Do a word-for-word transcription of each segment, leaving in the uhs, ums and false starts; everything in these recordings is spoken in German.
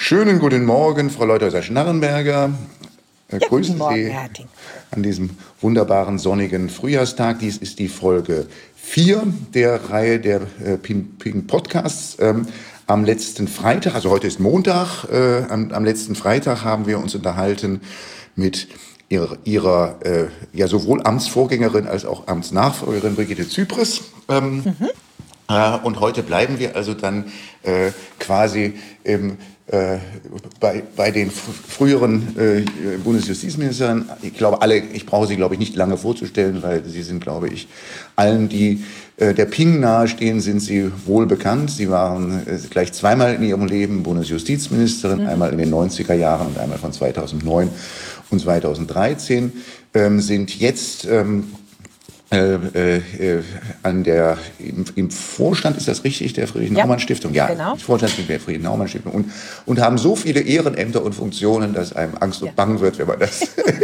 Schönen guten Morgen, Frau Leutheusser-Schnarrenberger. Äh, Ja, grüßen guten Morgen, Sie Herr Harting. an diesem wunderbaren sonnigen Frühjahrstag. Dies ist die Folge vier der Reihe der äh, Pink, Pink Podcasts. Ähm, am letzten Freitag, also heute ist Montag, äh, am, am letzten Freitag haben wir uns unterhalten mit ihrer, ihrer äh, ja sowohl Amtsvorgängerin als auch Amtsnachfolgerin Brigitte Zypris. Ähm, mhm. äh, und heute bleiben wir also dann äh, quasi im Äh, bei, bei den früheren äh, Bundesjustizministern, ich glaube alle, ich brauche sie glaube ich nicht lange vorzustellen, weil sie sind glaube ich allen, die äh, der Ping nahestehen, sind sie wohl bekannt. Sie waren äh, gleich zweimal in ihrem Leben Bundesjustizministerin, mhm. einmal in den neunziger Jahren und einmal von zweitausendneun und zweitausenddreizehn, ähm, sind jetzt ähm, Äh, äh, an der, im, im Vorstand, ist das richtig, der Friedrich-Naumann-Stiftung? Ja, genau. Im Vorstand der Friedrich-Naumann-Stiftung und, und haben so viele Ehrenämter und Funktionen, dass einem Angst und ja. Bang wird, wenn man das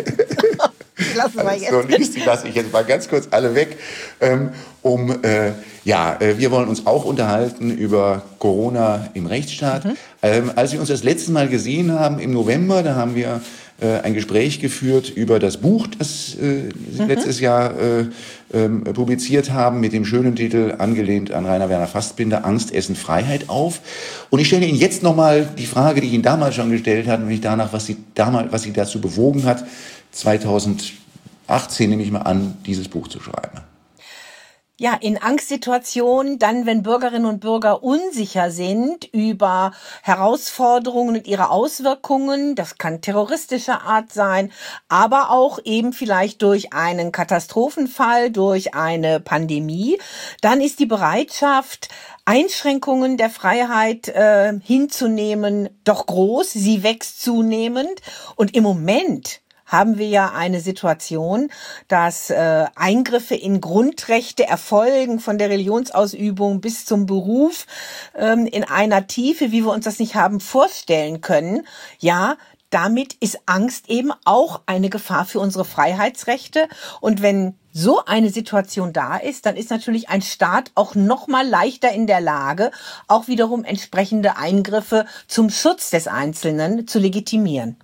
lassen wir jetzt. so liest. Die lasse ich jetzt mal ganz kurz alle weg. Ähm, um, äh, ja, äh, wir wollen uns auch unterhalten über Corona im Rechtsstaat. Mhm. Ähm, als wir uns das letzte Mal gesehen haben, im November, da haben wir ein Gespräch geführt über das Buch, das äh, Sie mhm. letztes Jahr äh, ähm, publiziert haben, mit dem schönen Titel, angelehnt an Rainer Werner Fassbinder, Angst, Essen, Freiheit auf. Und ich stelle Ihnen jetzt nochmal die Frage, die ich Ihnen damals schon gestellt habe, nämlich danach, was Sie, damals, was Sie dazu bewogen hat, zweitausendachtzehn nehme ich mal an, dieses Buch zu schreiben. Ja, in Angstsituationen, dann, wenn Bürgerinnen und Bürger unsicher sind über Herausforderungen und ihre Auswirkungen, das kann terroristischer Art sein, aber auch eben vielleicht durch einen Katastrophenfall, durch eine Pandemie, dann ist die Bereitschaft, Einschränkungen der Freiheit äh, hinzunehmen, doch groß. Sie wächst zunehmend und im Moment haben wir ja eine Situation, dass äh, Eingriffe in Grundrechte erfolgen, von der Religionsausübung bis zum Beruf, ähm, in einer Tiefe, wie wir uns das nicht haben vorstellen können. Ja, damit ist Angst eben auch eine Gefahr für unsere Freiheitsrechte. Und wenn so eine Situation da ist, dann ist natürlich ein Staat auch noch mal leichter in der Lage, auch wiederum entsprechende Eingriffe zum Schutz des Einzelnen zu legitimieren.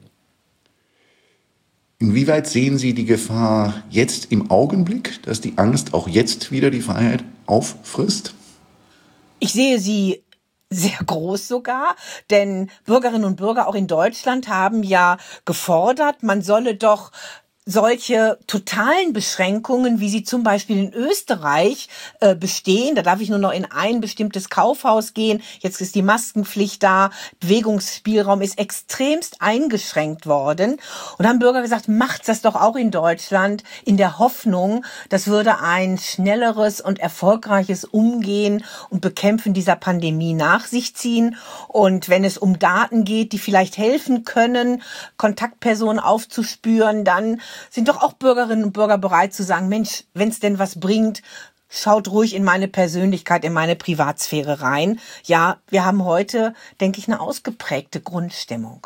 Inwieweit sehen Sie die Gefahr jetzt im Augenblick, dass die Angst auch jetzt wieder die Freiheit auffrisst? Ich sehe sie sehr groß sogar, denn Bürgerinnen und Bürger auch in Deutschland haben ja gefordert, man solle doch solche totalen Beschränkungen, wie sie zum Beispiel in Österreich äh, bestehen, da darf ich nur noch in ein bestimmtes Kaufhaus gehen, jetzt ist die Maskenpflicht da, Bewegungsspielraum ist extremst eingeschränkt worden und haben Bürger gesagt, macht das doch auch in Deutschland, in der Hoffnung, das würde ein schnelleres und erfolgreiches Umgehen und Bekämpfen dieser Pandemie nach sich ziehen. Und wenn es um Daten geht, die vielleicht helfen können, Kontaktpersonen aufzuspüren, dann sind doch auch Bürgerinnen und Bürger bereit zu sagen, Mensch, wenn es denn was bringt, schaut ruhig in meine Persönlichkeit, in meine Privatsphäre rein. Ja, wir haben heute, denke ich, eine ausgeprägte Grundstimmung.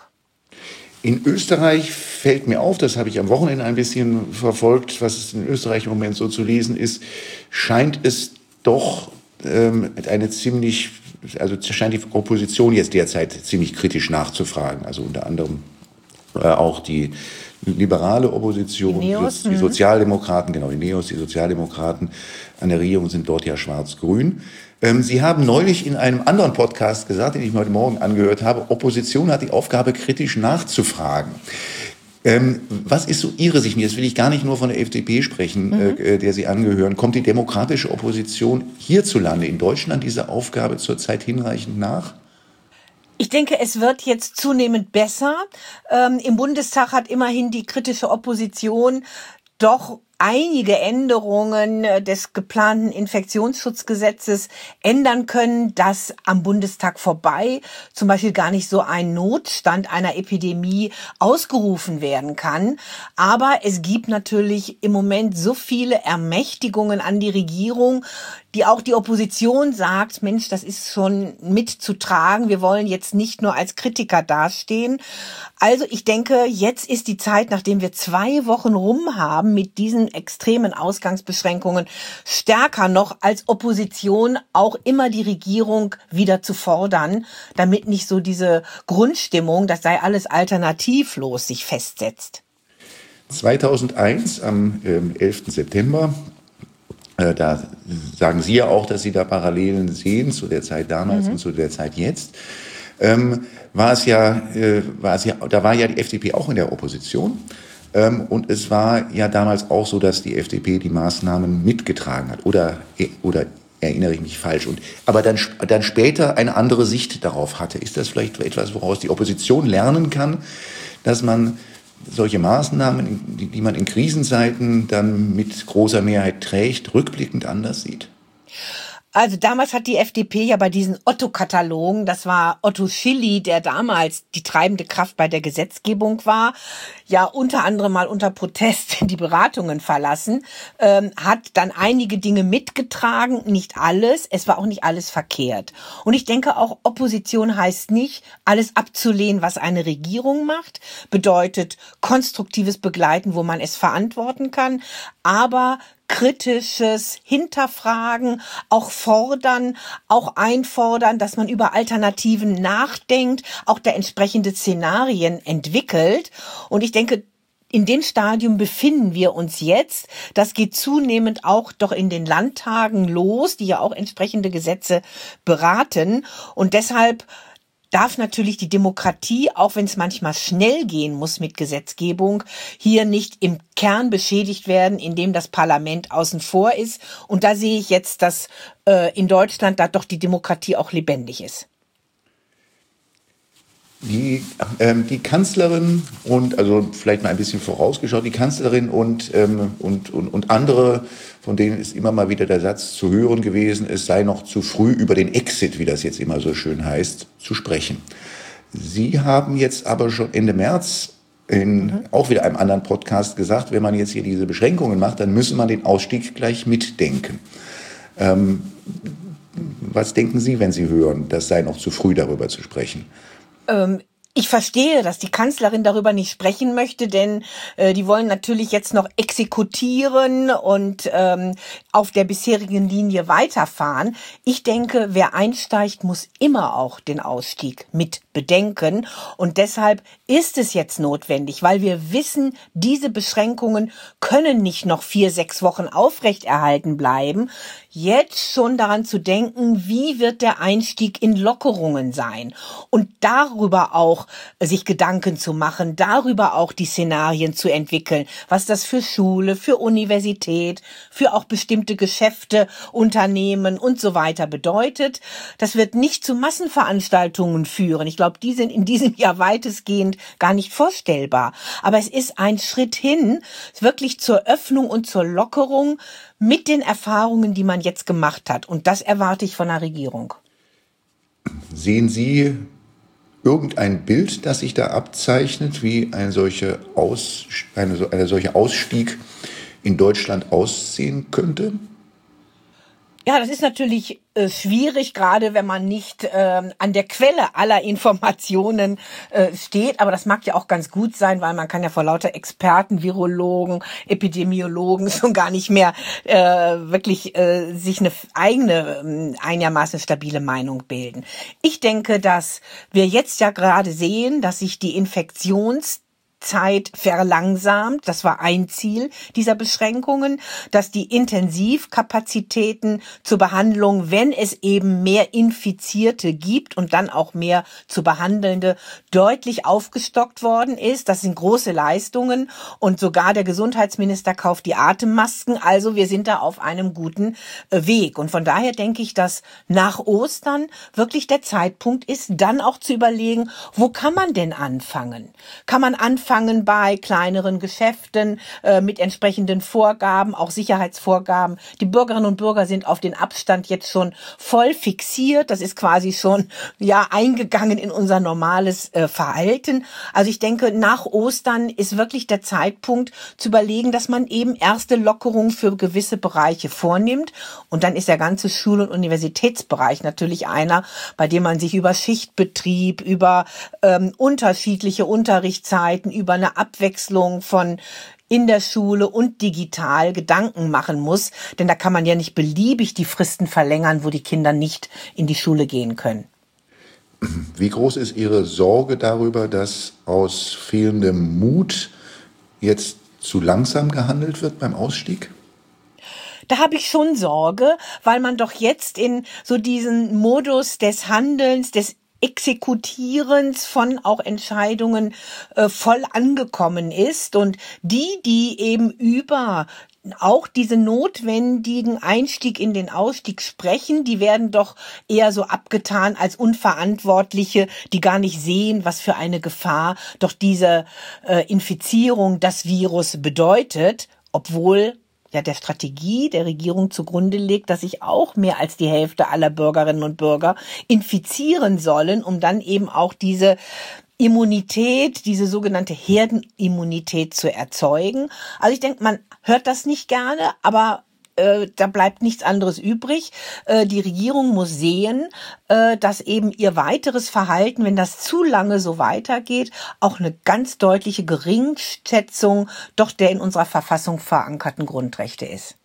In Österreich fällt mir auf, das habe ich am Wochenende ein bisschen verfolgt, was es in Österreich im Moment so zu lesen ist, scheint es doch ähm, eine ziemlich, also scheint die Opposition jetzt derzeit ziemlich kritisch nachzufragen. Also unter anderem äh, auch die liberale Opposition, die, Neos, die Sozialdemokraten, genau, die Neos, die Sozialdemokraten an der Regierung sind dort ja schwarz-grün. Ähm, Sie haben neulich in einem anderen Podcast gesagt, den ich mir heute Morgen angehört habe, Opposition hat die Aufgabe, kritisch nachzufragen. Ähm, was ist so Ihre Sicht? Jetzt will ich gar nicht nur von der F D P sprechen, mhm. äh, der Sie angehören. Kommt die demokratische Opposition hierzulande in Deutschland dieser Aufgabe zurzeit hinreichend nach? Ich denke, es wird jetzt zunehmend besser. Ähm, im Bundestag hat immerhin die kritische Opposition doch einige Änderungen des geplanten Infektionsschutzgesetzes ändern können, dass am Bundestag vorbei zum Beispiel gar nicht so ein Notstand einer Epidemie ausgerufen werden kann. Aber es gibt natürlich im Moment so viele Ermächtigungen an die Regierung, die auch die Opposition sagt, Mensch, das ist schon mitzutragen. Wir wollen jetzt nicht nur als Kritiker dastehen. Also ich denke, jetzt ist die Zeit, nachdem wir zwei Wochen rum haben mit diesen extremen Ausgangsbeschränkungen, stärker noch als Opposition auch immer die Regierung wieder zu fordern, damit nicht so diese Grundstimmung, das sei alles alternativlos, sich festsetzt. zweitausendeins, am ähm, elften September, äh, da sagen Sie ja auch, dass Sie da Parallelen sehen zu der Zeit damals mhm. und zu der Zeit jetzt. Ähm, war es ja, äh, war es ja, da war ja die F D P auch in der Opposition. Ähm, und es war ja damals auch so, dass die F D P die Maßnahmen mitgetragen hat. Oder, oder erinnere ich mich falsch? Und, aber dann, dann später eine andere Sicht darauf hatte. Ist das vielleicht etwas, woraus die Opposition lernen kann, dass man solche Maßnahmen, die, die man in Krisenzeiten dann mit großer Mehrheit trägt, rückblickend anders sieht? Also damals hat die F D P ja bei diesen Otto-Katalogen, das war Otto Schily, der damals die treibende Kraft bei der Gesetzgebung war, ja unter anderem mal unter Protest die Beratungen verlassen, ähm, hat dann einige Dinge mitgetragen, nicht alles, es war auch nicht alles verkehrt. Und ich denke auch, Opposition heißt nicht, alles abzulehnen, was eine Regierung macht, bedeutet konstruktives Begleiten, wo man es verantworten kann, aber kritisches Hinterfragen, auch fordern, auch einfordern, dass man über Alternativen nachdenkt, auch da entsprechende Szenarien entwickelt. Und ich denke, in dem Stadium befinden wir uns jetzt. Das geht zunehmend auch doch in den Landtagen los, die ja auch entsprechende Gesetze beraten. Und deshalb darf natürlich die Demokratie, auch wenn es manchmal schnell gehen muss mit Gesetzgebung, hier nicht im Kern beschädigt werden, indem das Parlament außen vor ist. Und da sehe ich jetzt, dass äh, in Deutschland da doch die Demokratie auch lebendig ist. Die, ähm, die Kanzlerin und, also vielleicht mal ein bisschen vorausgeschaut, die Kanzlerin und, ähm, und, und, und andere, von denen ist immer mal wieder der Satz zu hören gewesen, es sei noch zu früh über den Exit, wie das jetzt immer so schön heißt, zu sprechen. Sie haben jetzt aber schon Ende März in mhm. auch wieder einem anderen Podcast gesagt, wenn man jetzt hier diese Beschränkungen macht, dann müsse man den Ausstieg gleich mitdenken. Ähm, was denken Sie, wenn Sie hören, das sei noch zu früh, darüber zu sprechen? Ähm, ich verstehe, dass die Kanzlerin darüber nicht sprechen möchte, denn äh, die wollen natürlich jetzt noch exekutieren und ähm, auf der bisherigen Linie weiterfahren. Ich denke, wer einsteigt, muss immer auch den Ausstieg mit bedenken. Und deshalb ist es jetzt notwendig, weil wir wissen, diese Beschränkungen können nicht noch vier, sechs Wochen aufrechterhalten bleiben, jetzt schon daran zu denken, wie wird der Einstieg in Lockerungen sein und darüber auch sich Gedanken zu machen, darüber auch die Szenarien zu entwickeln, was das für Schule, für Universität, für auch bestimmte Geschäfte, Unternehmen und so weiter bedeutet. Das wird nicht zu Massenveranstaltungen führen. Ich glaube, die sind in diesem Jahr weitestgehend gar nicht vorstellbar. Aber es ist ein Schritt hin, wirklich zur Öffnung und zur Lockerung mit den Erfahrungen, die man jetzt gemacht hat. Und das erwarte ich von der Regierung. Sehen Sie irgendein Bild, das sich da abzeichnet, wie ein solcher Aus, eine, eine solche Ausstieg in Deutschland aussehen könnte? Ja, das ist natürlich äh, schwierig, gerade wenn man nicht äh, an der Quelle aller Informationen äh, steht. Aber das mag ja auch ganz gut sein, weil man kann ja vor lauter Experten, Virologen, Epidemiologen schon gar nicht mehr äh, wirklich äh, sich eine eigene, äh, einigermaßen stabile Meinung bilden. Ich denke, dass wir jetzt ja gerade sehen, dass sich die Infektions Zeit verlangsamt. Das war ein Ziel dieser Beschränkungen, dass die Intensivkapazitäten zur Behandlung, wenn es eben mehr Infizierte gibt und dann auch mehr zu Behandelnde, deutlich aufgestockt worden ist. Das sind große Leistungen und sogar der Gesundheitsminister kauft die Atemmasken. Also wir sind da auf einem guten Weg. Und von daher denke ich, dass nach Ostern wirklich der Zeitpunkt ist, dann auch zu überlegen, wo kann man denn anfangen? Kann man anfangen, angefangen bei kleineren Geschäften äh, mit entsprechenden Vorgaben, auch Sicherheitsvorgaben. Die Bürgerinnen und Bürger sind auf den Abstand jetzt schon voll fixiert. Das ist quasi schon ja eingegangen in unser normales äh, Verhalten. Also ich denke, nach Ostern ist wirklich der Zeitpunkt zu überlegen, dass man eben erste Lockerungen für gewisse Bereiche vornimmt. Und dann ist der ganze Schul- und Universitätsbereich natürlich einer, bei dem man sich über Schichtbetrieb, über ähm, unterschiedliche Unterrichtszeiten, über eine Abwechslung von in der Schule und digital Gedanken machen muss. Denn da kann man ja nicht beliebig die Fristen verlängern, wo die Kinder nicht in die Schule gehen können. Wie groß ist Ihre Sorge darüber, dass aus fehlendem Mut jetzt zu langsam gehandelt wird beim Ausstieg? Da habe ich schon Sorge, weil man doch jetzt in so diesen Modus des Handelns, des Exekutierens von auch Entscheidungen äh, voll angekommen ist. Und die, die eben über auch diese notwendigen Einstieg in den Ausstieg sprechen, die werden doch eher so abgetan als Unverantwortliche, die gar nicht sehen, was für eine Gefahr doch diese äh, Infizierung das Virus bedeutet, obwohl ja der Strategie der Regierung zugrunde liegt, dass sich auch mehr als die Hälfte aller Bürgerinnen und Bürger infizieren sollen, um dann eben auch diese Immunität, diese sogenannte Herdenimmunität zu erzeugen. Also ich denke, man hört das nicht gerne, aber äh, da bleibt nichts anderes übrig. Äh, die Regierung muss sehen, äh, dass eben ihr weiteres Verhalten, wenn das zu lange so weitergeht, auch eine ganz deutliche Geringschätzung doch der in unserer Verfassung verankerten Grundrechte ist.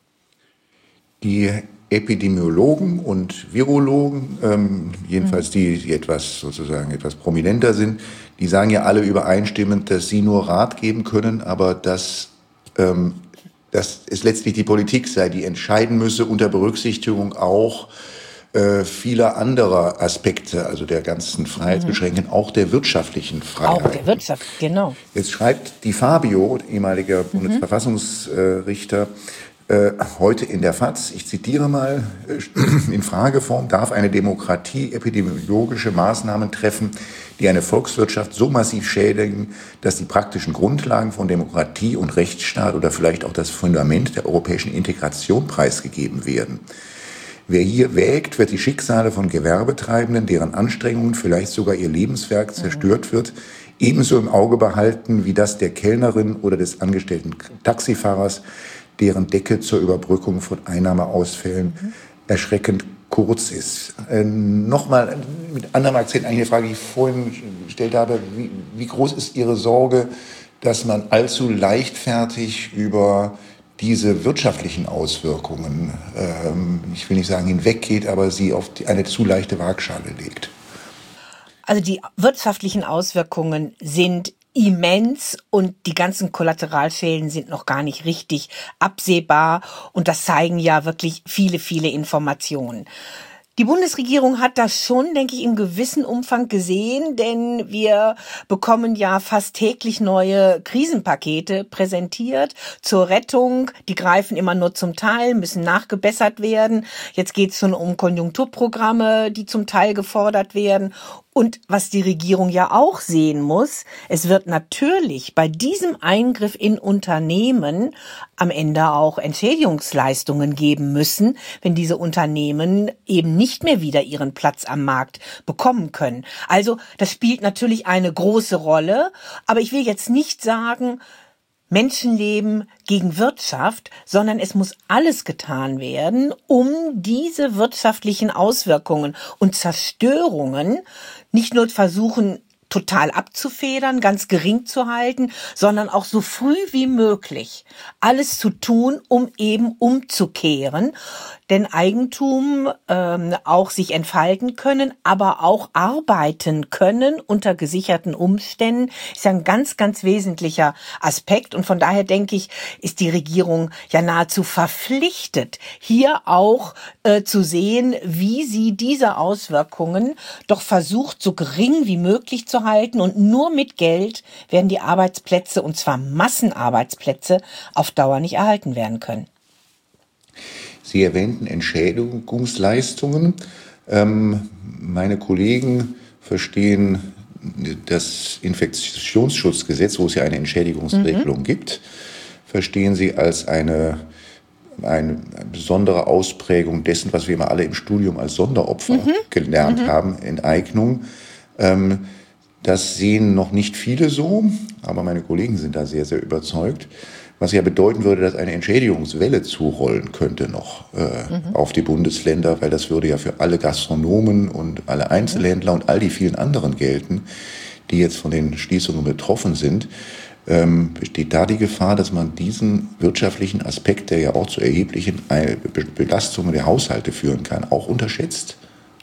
Die Epidemiologen und Virologen, ähm, jedenfalls die, die etwas sozusagen etwas prominenter sind, die sagen ja alle übereinstimmend, dass sie nur Rat geben können, aber dass, ähm, dass es letztlich die Politik sei, die entscheiden müsse unter Berücksichtigung auch äh, vieler anderer Aspekte, also der ganzen Freiheitsbeschränkungen, mhm. auch der wirtschaftlichen Freiheit. Auch der Wirtschaft, genau. Jetzt schreibt die Fabio, ehemaliger mhm. Bundesverfassungsrichter, Äh, heute in der FAZ, ich zitiere mal, äh, in Frageform: Darf eine Demokratie epidemiologische Maßnahmen treffen, die eine Volkswirtschaft so massiv schädigen, dass die praktischen Grundlagen von Demokratie und Rechtsstaat oder vielleicht auch das Fundament der europäischen Integration preisgegeben werden? Wer hier wägt, wird die Schicksale von Gewerbetreibenden, deren Anstrengungen, vielleicht sogar ihr Lebenswerk zerstört wird, ebenso im Auge behalten wie das der Kellnerin oder des angestellten Taxifahrers, deren Decke zur Überbrückung von Einnahmeausfällen mhm. erschreckend kurz ist. Äh, Nochmal mit anderem Akzent eine Frage, die ich vorhin gestellt habe. Wie, wie groß ist Ihre Sorge, dass man allzu leichtfertig über diese wirtschaftlichen Auswirkungen, ähm, ich will nicht sagen hinweggeht, aber sie auf die, eine zu leichte Waagschale legt? Also die wirtschaftlichen Auswirkungen sind immens und die ganzen Kollateralschäden sind noch gar nicht richtig absehbar und das zeigen ja wirklich viele, viele Informationen. Die Bundesregierung hat das schon, denke ich, im gewissen Umfang gesehen, denn wir bekommen ja fast täglich neue Krisenpakete präsentiert zur Rettung. Die greifen immer nur zum Teil, müssen nachgebessert werden. Jetzt geht es schon um Konjunkturprogramme, die zum Teil gefordert werden. Und was die Regierung ja auch sehen muss, es wird natürlich bei diesem Eingriff in Unternehmen am Ende auch Entschädigungsleistungen geben müssen, wenn diese Unternehmen eben nicht mehr wieder ihren Platz am Markt bekommen können. Also das spielt natürlich eine große Rolle, aber ich will jetzt nicht sagen, Menschenleben gegen Wirtschaft, sondern es muss alles getan werden, um diese wirtschaftlichen Auswirkungen und Zerstörungen nicht nur versuchen, total abzufedern, ganz gering zu halten, sondern auch so früh wie möglich alles zu tun, um eben umzukehren. Denn Eigentum ähm, auch sich entfalten können, aber auch arbeiten können unter gesicherten Umständen, ist ja ein ganz, ganz wesentlicher Aspekt. Und von daher denke ich, ist die Regierung ja nahezu verpflichtet, hier auch äh, zu sehen, wie sie diese Auswirkungen doch versucht, so gering wie möglich zu halten. Und nur mit Geld werden die Arbeitsplätze, und zwar Massenarbeitsplätze, auf Dauer nicht erhalten werden können. Sie erwähnten Entschädigungsleistungen. Ähm, meine Kollegen verstehen das Infektionsschutzgesetz, wo es ja eine Entschädigungsregelung mhm. gibt, verstehen Sie als eine, eine besondere Ausprägung dessen, was wir immer alle im Studium als Sonderopfer mhm. gelernt mhm. haben, Enteignung. Ähm, das sehen noch nicht viele so, aber meine Kollegen sind da sehr, sehr überzeugt. Was ja bedeuten würde, dass eine Entschädigungswelle zurollen könnte noch äh, mhm. auf die Bundesländer, weil das würde ja für alle Gastronomen und alle Einzelhändler mhm. und all die vielen anderen gelten, die jetzt von den Schließungen betroffen sind. Ähm, besteht da die Gefahr, dass man diesen wirtschaftlichen Aspekt, der ja auch zu erheblichen Belastungen der Haushalte führen kann, auch unterschätzt?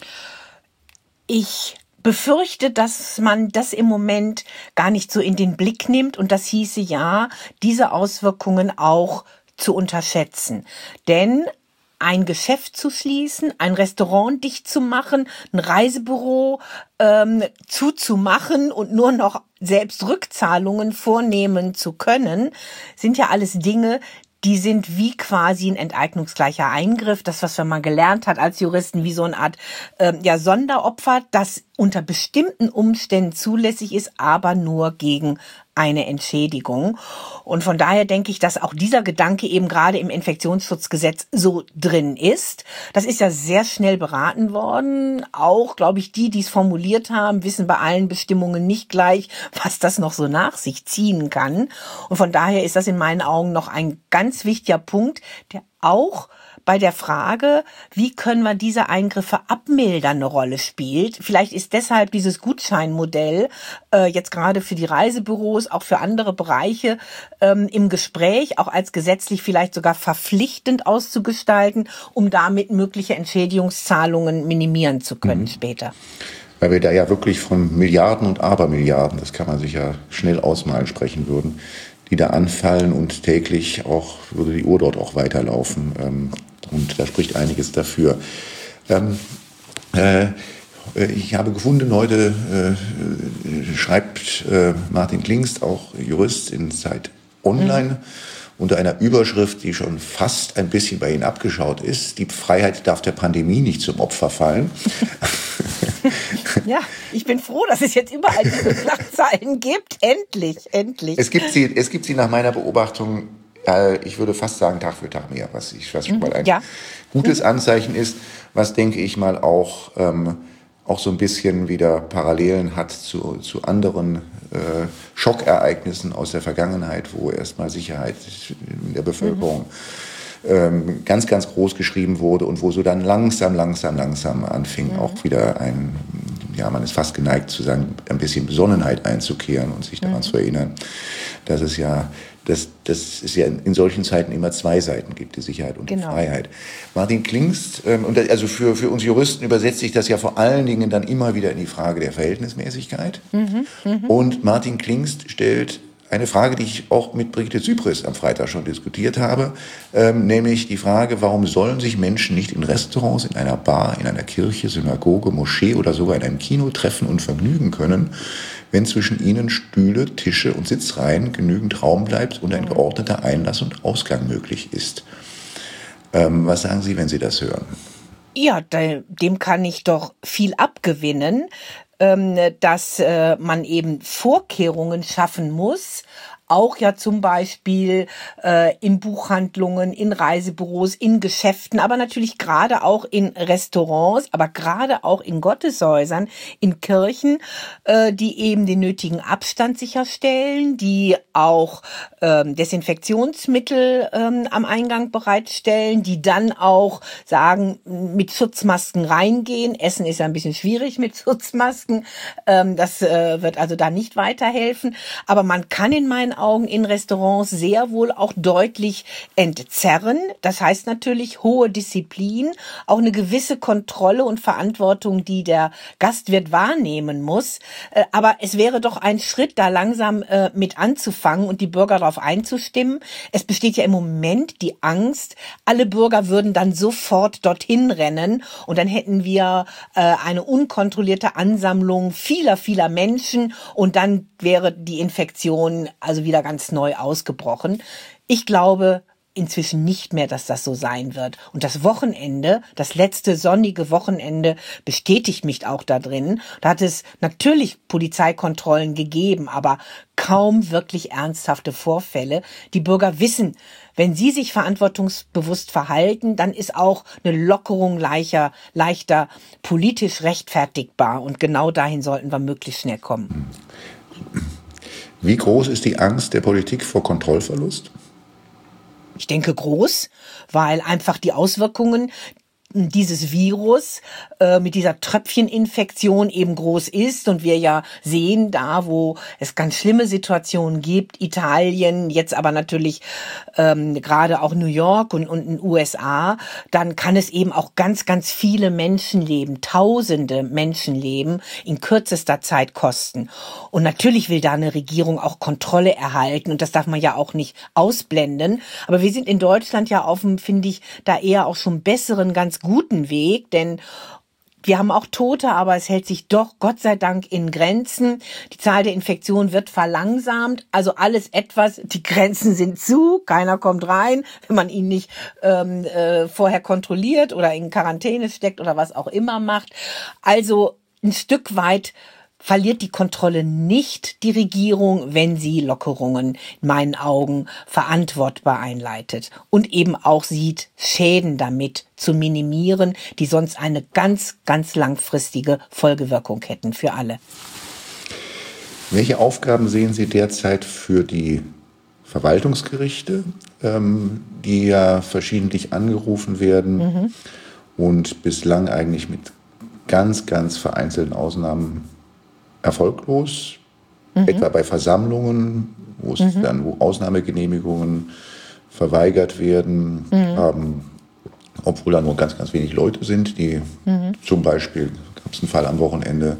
Ich befürchte, dass man das im Moment gar nicht so in den Blick nimmt und das hieße ja, diese Auswirkungen auch zu unterschätzen. Denn ein Geschäft zu schließen, ein Restaurant dicht zu machen, ein Reisebüro ähm, zuzumachen und nur noch selbst Rückzahlungen vornehmen zu können, sind ja alles Dinge, die sind wie quasi ein enteignungsgleicher Eingriff. Das, was man mal gelernt hat als Juristen, wie so eine Art äh, ja, Sonderopfer, das unter bestimmten Umständen zulässig ist, aber nur gegen eine Entschädigung. Und von daher denke ich, dass auch dieser Gedanke eben gerade im Infektionsschutzgesetz so drin ist. Das ist ja sehr schnell beraten worden. Auch, glaube ich, die, die es formuliert haben, wissen bei allen Bestimmungen nicht gleich, was das noch so nach sich ziehen kann. Und von daher ist das in meinen Augen noch ein ganz wichtiger Punkt, der auch bei der Frage, wie können wir diese Eingriffe abmildern, eine Rolle spielt. Vielleicht ist deshalb dieses Gutscheinmodell äh, jetzt gerade für die Reisebüros, auch für andere Bereiche ähm, im Gespräch, auch als gesetzlich vielleicht sogar verpflichtend auszugestalten, um damit mögliche Entschädigungszahlungen minimieren zu können mhm. später. Weil wir da ja wirklich von Milliarden und Abermilliarden, das kann man sich ja schnell ausmalen, sprechen würden, die da anfallen und täglich auch würde die Uhr dort auch weiterlaufen. Ähm, und da spricht einiges dafür. Ähm, äh, ich habe gefunden, heute äh, schreibt äh, Martin Klingst, auch Jurist in Zeit Online, mhm. unter einer Überschrift, die schon fast ein bisschen bei Ihnen abgeschaut ist. Die Freiheit darf der Pandemie nicht zum Opfer fallen. Ja, ich bin froh, dass es jetzt überall diese Schlagzeilen gibt. Endlich, endlich. Es gibt sie, es gibt sie nach meiner Beobachtung, äh, ich würde fast sagen, Tag für Tag mehr, was, ich, was schon mal ein ja. gutes Anzeichen ist, was, denke ich mal, auch, ähm, auch so ein bisschen wieder Parallelen hat zu, zu anderen äh, Schockereignissen aus der Vergangenheit, wo erstmal Sicherheit in der Bevölkerung mhm. ähm, ganz, ganz groß geschrieben wurde und wo so dann langsam, langsam, langsam anfing, mhm. auch wieder ein, ja, man ist fast geneigt zu sagen, ein bisschen Besonnenheit einzukehren und sich daran mhm. zu erinnern, dass es ja dass, dass es ja in solchen Zeiten immer zwei Seiten gibt, die Sicherheit und genau. die Freiheit. Martin Klingst, ähm, und also für, für uns Juristen übersetzt sich das ja vor allen Dingen dann immer wieder in die Frage der Verhältnismäßigkeit. Mhm, mh. Und Martin Klingst stellt eine Frage, die ich auch mit Brigitte Zypris am Freitag schon diskutiert habe, ähm, nämlich die Frage, warum sollen sich Menschen nicht in Restaurants, in einer Bar, in einer Kirche, Synagoge, Moschee oder sogar in einem Kino treffen und vergnügen können, wenn zwischen ihnen Stühle, Tische und Sitzreihen genügend Raum bleibt und ein geordneter Einlass und Ausgang möglich ist. Ähm, was sagen Sie, wenn Sie das hören? Ja, dem kann ich doch viel abgewinnen, dass man eben Vorkehrungen schaffen muss, auch ja zum Beispiel äh, in Buchhandlungen, in Reisebüros, in Geschäften, aber natürlich gerade auch in Restaurants, aber gerade auch in Gotteshäusern, in Kirchen, äh, die eben den nötigen Abstand sicherstellen, die auch ähm, Desinfektionsmittel ähm, am Eingang bereitstellen, die dann auch sagen, mit Schutzmasken reingehen. Essen ist ja ein bisschen schwierig mit Schutzmasken. Ähm, das äh, wird also da nicht weiterhelfen. Aber man kann in meinen Augen in Restaurants sehr wohl auch deutlich entzerren. Das heißt natürlich hohe Disziplin, auch eine gewisse Kontrolle und Verantwortung, die der Gastwirt wahrnehmen muss. Aber es wäre doch ein Schritt, da langsam mit anzufangen und die Bürger darauf einzustimmen. Es besteht ja im Moment die Angst, alle Bürger würden dann sofort dorthin rennen und dann hätten wir eine unkontrollierte Ansammlung vieler, vieler Menschen und dann wäre die Infektion also wieder ganz neu ausgebrochen. Ich glaube, inzwischen nicht mehr, dass das so sein wird. Und das Wochenende, das letzte sonnige Wochenende, bestätigt mich auch da drin. Da hat es natürlich Polizeikontrollen gegeben, aber kaum wirklich ernsthafte Vorfälle. Die Bürger wissen, wenn sie sich verantwortungsbewusst verhalten, dann ist auch eine Lockerung leichter, leichter politisch rechtfertigbar. Und genau dahin sollten wir möglichst schnell kommen. Wie groß ist die Angst der Politik vor Kontrollverlust? Ich denke groß, weil einfach die Auswirkungen dieses Virus äh, mit dieser Tröpfcheninfektion eben groß ist und wir ja sehen, da wo es ganz schlimme Situationen gibt, Italien, jetzt aber natürlich ähm, gerade auch New York und, und in den U S A, dann kann es eben auch ganz, ganz viele Menschenleben, tausende Menschenleben in kürzester Zeit kosten. Und natürlich will da eine Regierung auch Kontrolle erhalten und das darf man ja auch nicht ausblenden. Aber wir sind in Deutschland ja auf dem, finde ich, da eher auch schon besseren, ganz guten Weg, denn wir haben auch Tote, aber es hält sich doch Gott sei Dank in Grenzen. Die Zahl der Infektionen wird verlangsamt, also alles etwas, die Grenzen sind zu, keiner kommt rein, wenn man ihn nicht ähm, äh, vorher kontrolliert oder in Quarantäne steckt oder was auch immer macht. Also ein Stück weit verliert die Kontrolle nicht die Regierung, wenn sie Lockerungen in meinen Augen verantwortbar einleitet und eben auch sieht, Schäden damit zu minimieren, die sonst eine ganz, ganz langfristige Folgewirkung hätten für alle. Welche Aufgaben sehen Sie derzeit für die Verwaltungsgerichte, ähm, die ja verschiedentlich angerufen werden mhm. und bislang eigentlich mit ganz, ganz vereinzelten Ausnahmen erfolglos, mhm. etwa bei Versammlungen, wo es mhm. dann, wo Ausnahmegenehmigungen verweigert werden, mhm. ähm, obwohl da nur ganz, ganz wenig Leute sind, die mhm. zum Beispiel, gab es einen Fall am Wochenende,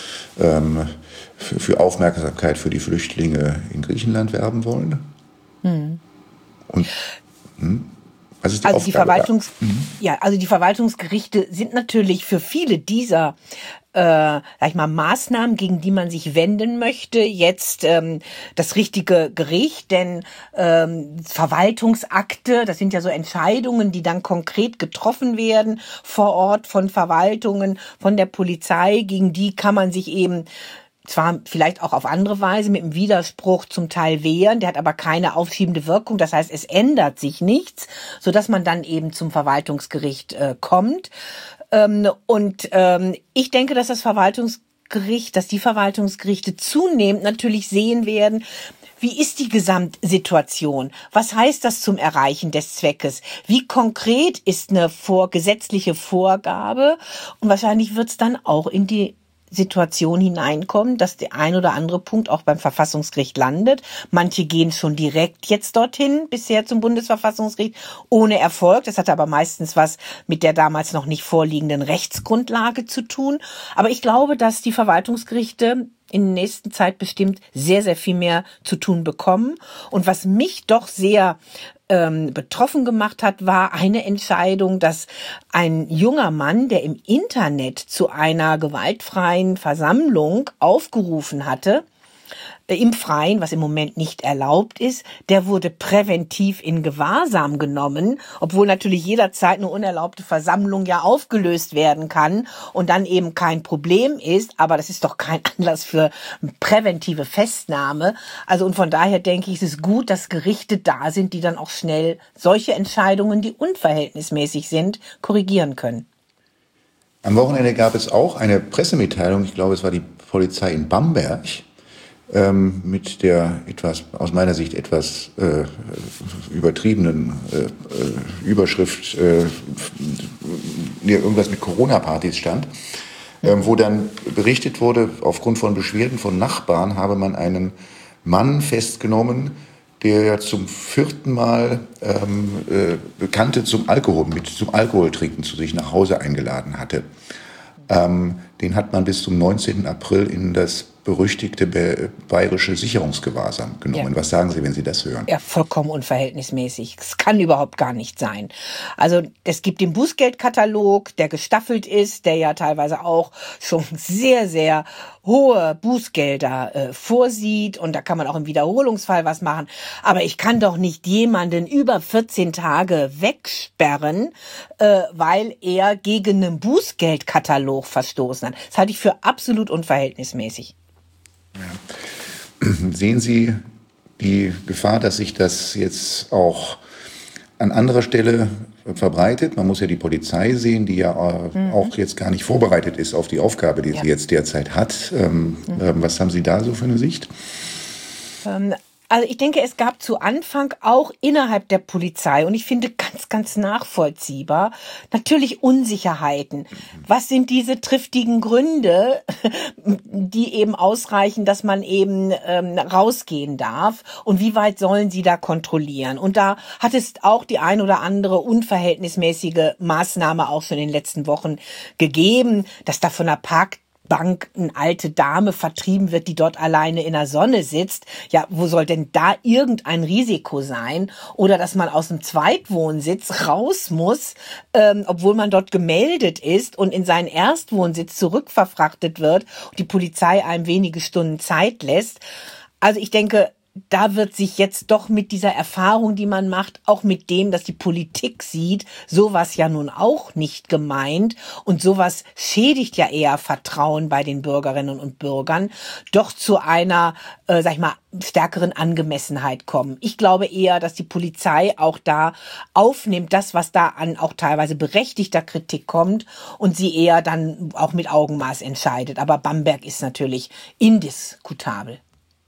ähm, für, für Aufmerksamkeit für die Flüchtlinge in Griechenland werben wollen. Mhm. Und hm, was ist die also Aufgabe die Verwaltungs, mhm. ja, also die Verwaltungsgerichte sind natürlich für viele dieser Äh, sag ich mal, Maßnahmen, gegen die man sich wenden möchte, jetzt ähm, das richtige Gericht, denn ähm, Verwaltungsakte, das sind ja so Entscheidungen, die dann konkret getroffen werden vor Ort von Verwaltungen, von der Polizei, gegen die kann man sich eben zwar vielleicht auch auf andere Weise mit dem Widerspruch zum Teil wehren, der hat aber keine aufschiebende Wirkung, das heißt, es ändert sich nichts, sodass man dann eben zum Verwaltungsgericht äh, kommt. Ähm, und ähm, ich denke, dass das Verwaltungsgericht, dass die Verwaltungsgerichte zunehmend natürlich sehen werden, wie ist die Gesamtsituation? Was heißt das zum Erreichen des Zweckes? Wie konkret ist eine vor, gesetzliche Vorgabe? Und wahrscheinlich wird es dann auch in die Situation hineinkommen, dass der ein oder andere Punkt auch beim Verfassungsgericht landet. Manche gehen schon direkt jetzt dorthin, bisher zum Bundesverfassungsgericht, ohne Erfolg. Das hatte aber meistens was mit der damals noch nicht vorliegenden Rechtsgrundlage zu tun. Aber ich glaube, dass die Verwaltungsgerichte in der nächsten Zeit bestimmt sehr, sehr viel mehr zu tun bekommen. Und was mich doch sehr ähm, betroffen gemacht hat, war eine Entscheidung, dass ein junger Mann, der im Internet zu einer gewaltfreien Versammlung aufgerufen hatte, im Freien, was im Moment nicht erlaubt ist, der wurde präventiv in Gewahrsam genommen, obwohl natürlich jederzeit eine unerlaubte Versammlung ja aufgelöst werden kann und dann eben kein Problem ist, aber das ist doch kein Anlass für präventive Festnahme. Also und von daher denke ich, es ist gut, dass Gerichte da sind, die dann auch schnell solche Entscheidungen, die unverhältnismäßig sind, korrigieren können. Am Wochenende gab es auch eine Pressemitteilung, ich glaube, es war die Polizei in Bamberg, Ähm, mit der etwas, aus meiner Sicht etwas äh, übertriebenen äh, äh, Überschrift, äh, irgendwas mit Corona-Partys stand, äh, wo dann berichtet wurde, aufgrund von Beschwerden von Nachbarn habe man einen Mann festgenommen, der zum vierten Mal ähm, äh, Bekannte zum Alkohol, mit zum Alkoholtrinken zu sich nach Hause eingeladen hatte. Ähm, den hat man bis zum neunzehnten April in das berüchtigte bayerische Sicherungsgewahrsam genommen. Ja. Was sagen Sie, wenn Sie das hören? Ja, vollkommen unverhältnismäßig. Es kann überhaupt gar nicht sein. Also es gibt den Bußgeldkatalog, der gestaffelt ist, der ja teilweise auch schon sehr, sehr hohe Bußgelder äh, vorsieht und da kann man auch im Wiederholungsfall was machen. Aber ich kann doch nicht jemanden über vierzehn Tage wegsperren, äh, weil er gegen einen Bußgeldkatalog verstoßen hat. Das halte ich für absolut unverhältnismäßig. Ja. Sehen Sie die Gefahr, dass sich das jetzt auch an anderer Stelle verbreitet? Man muss ja die Polizei sehen, die ja äh, mhm. auch jetzt gar nicht vorbereitet ist auf die Aufgabe, die ja. sie jetzt derzeit hat. Ähm, mhm. ähm, was haben Sie da so für eine Sicht? Ähm, Also ich denke, es gab zu Anfang auch innerhalb der Polizei, und ich finde ganz, ganz nachvollziehbar, natürlich Unsicherheiten. Was sind diese triftigen Gründe, die eben ausreichen, dass man eben ähm, rausgehen darf? Und wie weit sollen sie da kontrollieren? Und da hat es auch die ein oder andere unverhältnismäßige Maßnahme auch schon in den letzten Wochen gegeben, dass da von der Park Bank eine alte Dame vertrieben wird, die dort alleine in der Sonne sitzt. Ja, wo soll denn da irgendein Risiko sein? Oder dass man aus dem Zweitwohnsitz raus muss, ähm, obwohl man dort gemeldet ist und in seinen Erstwohnsitz zurückverfrachtet wird und die Polizei einem wenige Stunden Zeit lässt. Also ich denke, da wird sich jetzt doch mit dieser Erfahrung, die man macht, auch mit dem, dass die Politik sieht, sowas ja nun auch nicht gemeint und sowas schädigt ja eher Vertrauen bei den Bürgerinnen und Bürgern, doch zu einer, äh, sag ich mal, stärkeren Angemessenheit kommen. Ich glaube eher, dass die Polizei auch da aufnimmt, das, was da an auch teilweise berechtigter Kritik kommt und sie eher dann auch mit Augenmaß entscheidet. Aber Bamberg ist natürlich indiskutabel.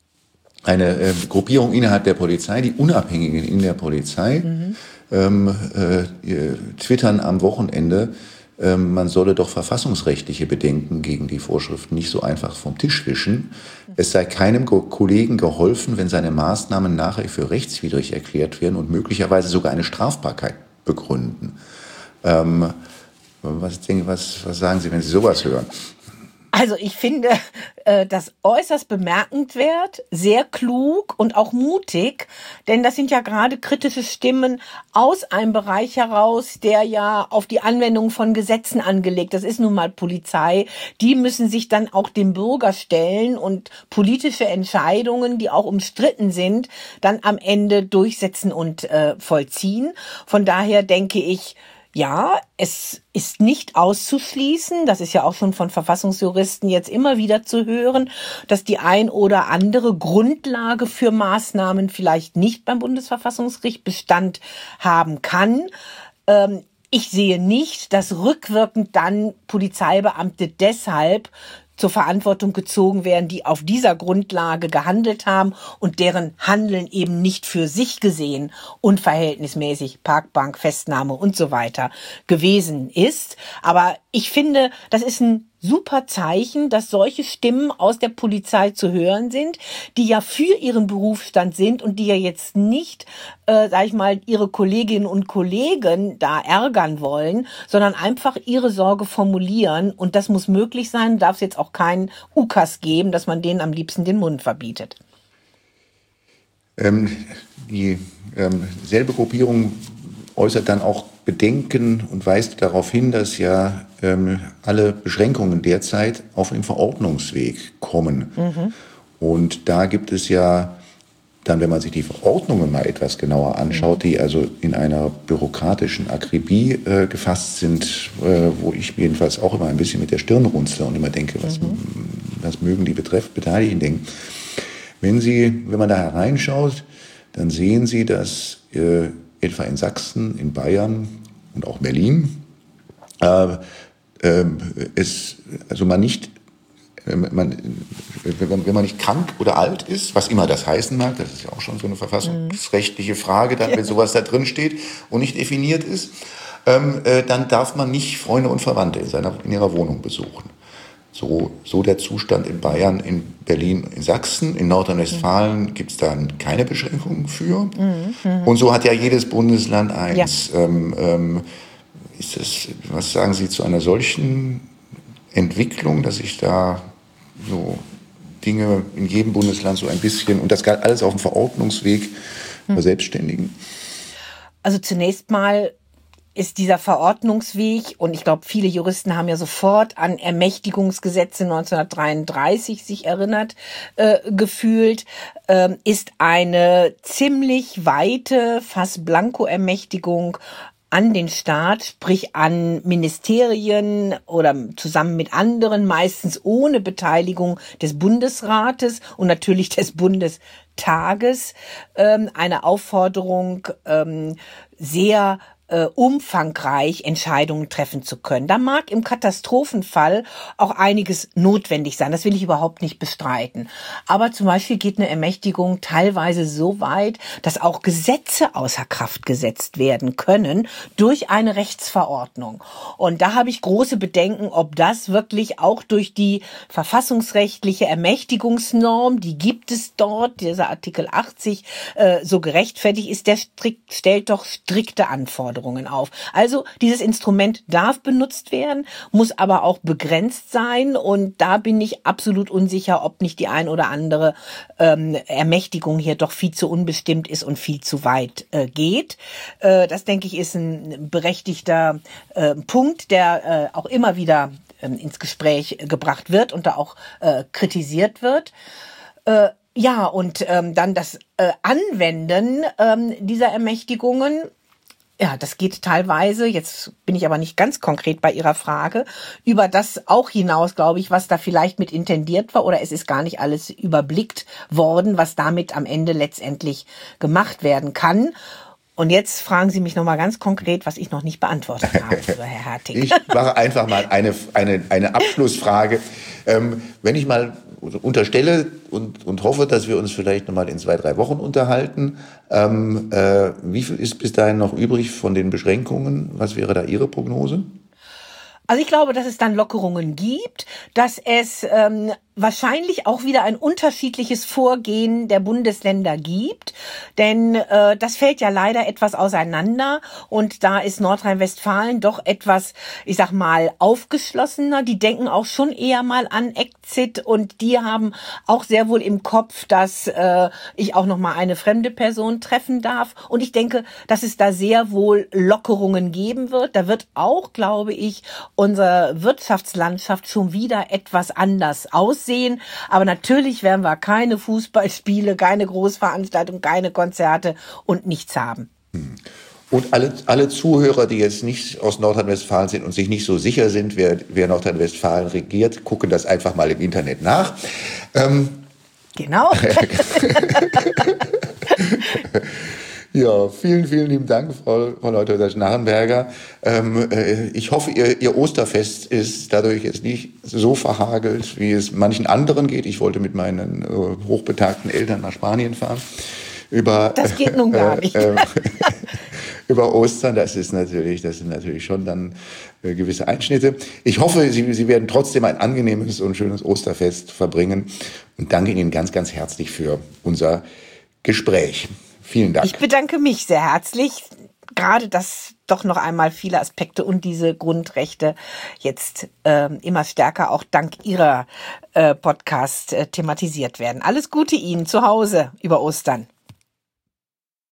Eine äh, Gruppierung innerhalb der Polizei, die Unabhängigen in der Polizei, mhm. ähm, äh, twittern am Wochenende, äh, man solle doch verfassungsrechtliche Bedenken gegen die Vorschriften nicht so einfach vom Tisch wischen. Mhm. Es sei keinem Go- Kollegen geholfen, wenn seine Maßnahmen nachher für rechtswidrig erklärt werden und möglicherweise sogar eine Strafbarkeit begründen. Ähm, was, denke, was, was sagen Sie, wenn Sie sowas hören? Also ich finde äh, das äußerst bemerkenswert, sehr klug und auch mutig, denn das sind ja gerade kritische Stimmen aus einem Bereich heraus, der ja auf die Anwendung von Gesetzen angelegt. Das ist nun mal Polizei. Die müssen sich dann auch dem Bürger stellen und politische Entscheidungen, die auch umstritten sind, dann am Ende durchsetzen und äh, vollziehen. Von daher denke ich, ja, es ist nicht auszuschließen, das ist ja auch schon von Verfassungsjuristen jetzt immer wieder zu hören, dass die ein oder andere Grundlage für Maßnahmen vielleicht nicht beim Bundesverfassungsgericht Bestand haben kann. Ähm, ich sehe nicht, dass rückwirkend dann Polizeibeamte deshalb zur Verantwortung gezogen werden, die auf dieser Grundlage gehandelt haben und deren Handeln eben nicht für sich gesehen unverhältnismäßig, Parkbank, Festnahme und so weiter gewesen ist. Aber ich finde, das ist ein super Zeichen, dass solche Stimmen aus der Polizei zu hören sind, die ja für ihren Berufsstand sind und die ja jetzt nicht, äh, sag ich mal, ihre Kolleginnen und Kollegen da ärgern wollen, sondern einfach ihre Sorge formulieren. Und das muss möglich sein, darf es jetzt auch keinen Ukas geben, dass man denen am liebsten den Mund verbietet. Ähm, die ähm, selbe Gruppierung äußert dann auch Bedenken und weist darauf hin, dass ja ähm, alle Beschränkungen derzeit auf dem Verordnungsweg kommen. Mhm. Und da gibt es ja dann, wenn man sich die Verordnungen mal etwas genauer anschaut, die also in einer bürokratischen Akribie äh, gefasst sind, äh, wo ich jedenfalls auch immer ein bisschen mit der Stirn runzle und immer denke, was, mhm. was mögen die Betreff Beteiligten denken. Wenn Sie, wenn man da hereinschaut, dann sehen Sie, dass äh, etwa in Sachsen, in Bayern und auch Berlin, äh, äh, es, also man nicht, äh, man, wenn man nicht krank oder alt ist, was immer das heißen mag, das ist ja auch schon so eine verfassungsrechtliche Frage, dann, wenn sowas da drin steht und nicht definiert ist, ähm, äh, dann darf man nicht Freunde und Verwandte in, seiner, in ihrer Wohnung besuchen. So, so der Zustand in Bayern, in Berlin, in Sachsen. In Nordrhein-Westfalen mhm. gibt es da keine Beschränkungen für. Mhm. Und so hat ja jedes Bundesland eins. Ja. Ähm, ähm, ist das, was sagen Sie zu einer solchen Entwicklung, dass sich da so Dinge in jedem Bundesland so ein bisschen, und das alles auf dem Verordnungsweg, mhm. verselbstständigen? Also zunächst mal ist dieser Verordnungsweg, und ich glaube, viele Juristen haben ja sofort an Ermächtigungsgesetze neunzehnhundertdreiunddreißig sich erinnert äh, gefühlt, äh, ist eine ziemlich weite, fast Blanko-Ermächtigung an den Staat, sprich an Ministerien oder zusammen mit anderen, meistens ohne Beteiligung des Bundesrates und natürlich des Bundestages, ähm, eine Aufforderung, ähm, sehr äh, umfangreich Entscheidungen treffen zu können. Da mag im Katastrophenfall auch einiges notwendig sein. Das will ich überhaupt nicht bestreiten. Aber zum Beispiel geht eine Ermächtigung teilweise so weit, dass auch Gesetze außer Kraft gesetzt werden können durch eine Rechtsverordnung. Und da habe ich große Bedenken, ob das wirklich auch durch die verfassungsrechtliche Ermächtigungsnorm, die gibt es dort, dieser Artikel achtzig, äh, so gerechtfertigt ist. Der strikt, stellt doch strikte Anforderungen auf. Also dieses Instrument darf benutzt werden, muss aber auch begrenzt sein, und da bin ich absolut unsicher, ob nicht die ein oder andere ähm, Ermächtigung hier doch viel zu unbestimmt ist und viel zu weit äh, geht. Äh, das, denke ich, ist ein berechtigter äh, Punkt, der äh, auch immer wieder äh, ins Gespräch gebracht wird und da auch äh, kritisiert wird. Äh, ja, und ähm, dann das äh, Anwenden ähm, dieser Ermächtigungen. Ja, das geht teilweise, jetzt bin ich aber nicht ganz konkret bei Ihrer Frage, über das auch hinaus, glaube ich, was da vielleicht mit intendiert war, oder es ist gar nicht alles überblickt worden, was damit am Ende letztendlich gemacht werden kann. Und jetzt fragen Sie mich nochmal ganz konkret, was ich noch nicht beantwortet habe, lieber Herr Hertig. Ich mache einfach mal eine, eine, eine Abschlussfrage. Ähm, wenn ich mal unterstelle und, und hoffe, dass wir uns vielleicht nochmal in zwei, drei Wochen unterhalten, ähm, äh, wie viel ist bis dahin noch übrig von den Beschränkungen? Was wäre da Ihre Prognose? Also ich glaube, dass es dann Lockerungen gibt, dass es ähm, wahrscheinlich auch wieder ein unterschiedliches Vorgehen der Bundesländer gibt, denn äh, das fällt ja leider etwas auseinander, und da ist Nordrhein-Westfalen doch etwas, ich sag mal, aufgeschlossener. Die denken auch schon eher mal an Exit, und die haben auch sehr wohl im Kopf, dass äh, ich auch noch mal eine fremde Person treffen darf, und ich denke, dass es da sehr wohl Lockerungen geben wird. Da wird auch, glaube ich, unsere Wirtschaftslandschaft schon wieder etwas anders aussehen. Aber natürlich werden wir keine Fußballspiele, keine Großveranstaltungen, keine Konzerte und nichts haben. Und alle, alle Zuhörer, die jetzt nicht aus Nordrhein-Westfalen sind und sich nicht so sicher sind, wer, wer Nordrhein-Westfalen regiert, gucken das einfach mal im Internet nach. Ähm Genau. Ja, vielen, vielen lieben Dank, Frau, Frau Leutheusser-Schnarrenberger. Ähm, äh, ich hoffe, ihr, ihr Osterfest ist dadurch jetzt nicht so verhagelt, wie es manchen anderen geht. Ich wollte mit meinen äh, hochbetagten Eltern nach Spanien fahren. Über, das geht nun gar nicht. Äh, äh, über Ostern, das ist natürlich, das sind natürlich schon dann äh, gewisse Einschnitte. Ich hoffe, Sie, Sie werden trotzdem ein angenehmes und schönes Osterfest verbringen, und danke Ihnen ganz, ganz herzlich für unser Gespräch. Vielen Dank. Ich bedanke mich sehr herzlich. Gerade, dass doch noch einmal viele Aspekte und diese Grundrechte jetzt äh, immer stärker auch dank Ihrer äh, Podcast äh, thematisiert werden. Alles Gute Ihnen zu Hause über Ostern.